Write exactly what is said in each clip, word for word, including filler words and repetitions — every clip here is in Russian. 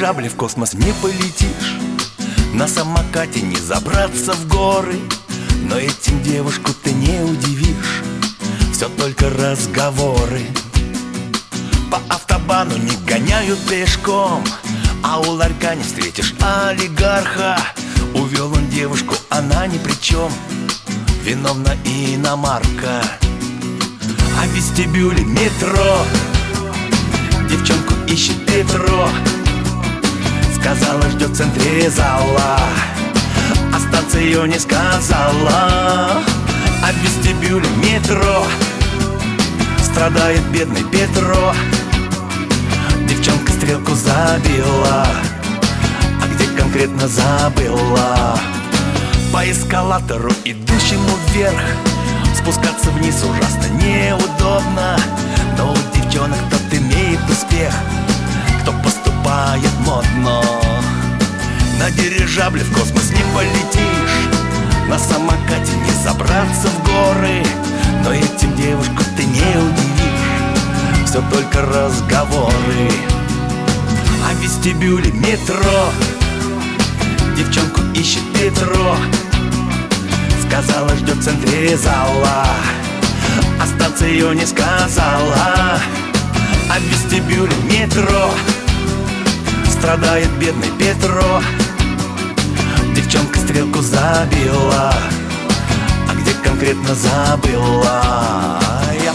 дирижабле в космос не полетишь, на самокате не забраться в горы, но этим девушку ты не удивишь. Все только разговоры. По автобану не гоняют пешком, а у ларька не встретишь олигарха. Увел он девушку, она ни при чем, виновна иномарка. А в вестибюле метро девчонку ищет Петро. Сказала, ждет в центре зала, а станцию не сказала. А в вестибюле метро страдает бедный Петро. Девчонка стрелку забила, а где конкретно забыла. По эскалатору, идущему вверх, спускаться вниз ужасно неудобно. Но у девчонок тот имеет успех, кто поступает модно. На дирижабле в космос не полетишь, на самокате не забраться в горы, но этим девушку ты не удивишь. Все только разговоры. А в вестибюле метро девчонку ищет Петро. Сказала, ждет в центре зала, а станцию не сказала. А в вестибюле метро страдает бедный Петро. Девчонка стрелку забила, а где конкретно забыла. Я...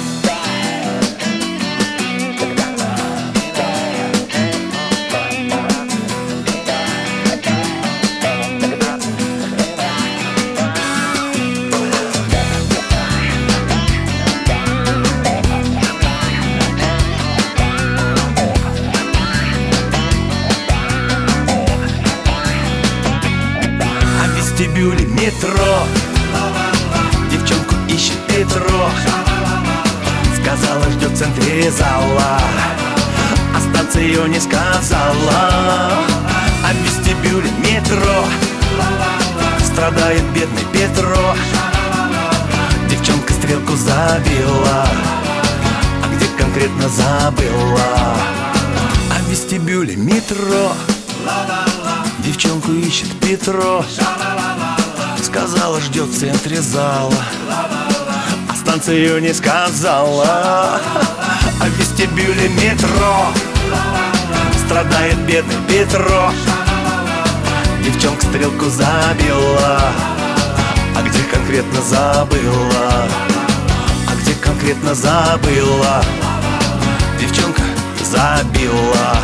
В вестибюле метро девчонку ищет Петро. Сказала, ждет в центре зала, а станцию не сказала. А в вестибюле метро страдает бедный Петро. Девчонка стрелку забила, а где конкретно забыла. А в вестибюле метро девчонку ищет Петро. Сказала, ждет в центре зала, а станцию не сказала. А в вестибюле метро страдает бедный Петро. Девчонка стрелку забила, а где конкретно забыла. А где конкретно забыла. Девчонка забила.